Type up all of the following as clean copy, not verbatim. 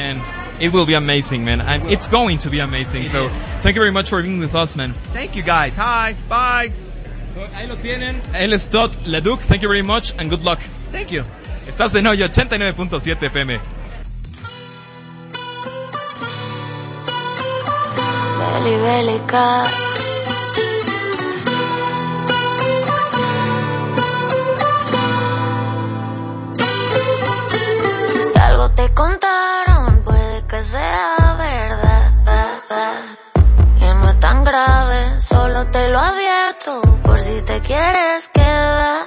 and it will be amazing, man. And it's going to be amazing. So thank you very much for being with us, man. Thank you guys. Hi. Bye. So, ahí lo tienen. Él es Todd Leduc. Thank you very much and good luck. Thank you. Estás en Hoyo 89.7 FM. Belly, belly, cat. Si algo te contaron, puede que sea verdad. Y no es tan grave, solo te lo advierto, por si te quieres quedar.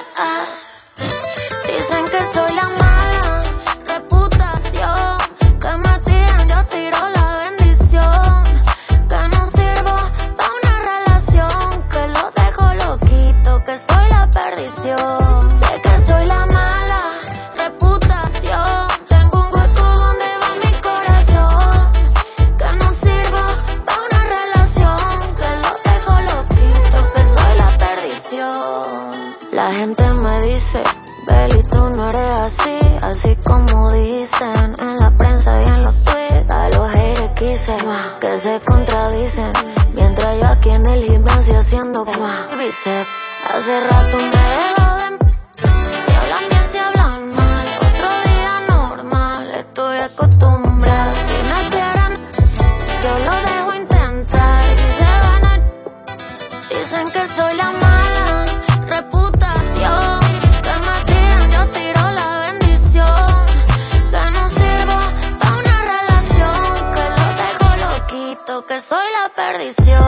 Dicen que soy la mala reputación, que me tiran, yo tiro la bendición, que no sirvo pa' una relación, que lo dejo loquito, que soy la perdición. Sé que soy la mala reputación, tengo un hueco donde va mi corazón, que no sirvo pa' una relación, que lo dejo loquito, que soy la perdición. La gente me dice, Beli, tú no eres así como dicen en la prensa y en los tweets. A los haters quise que se contradicen, mientras yo aquí en el gimnasio haciendo bíceps. Hace rato me dejo de si hablan bien, si hablan mal, otro día normal, estoy acostumbrada. Si me quieren, yo lo dejo intentar y se van a... Dicen que soy la mala reputación, que me tiran, yo tiro la bendición, que no sirvo pa' una relación, que lo dejo loquito, que soy la perdición.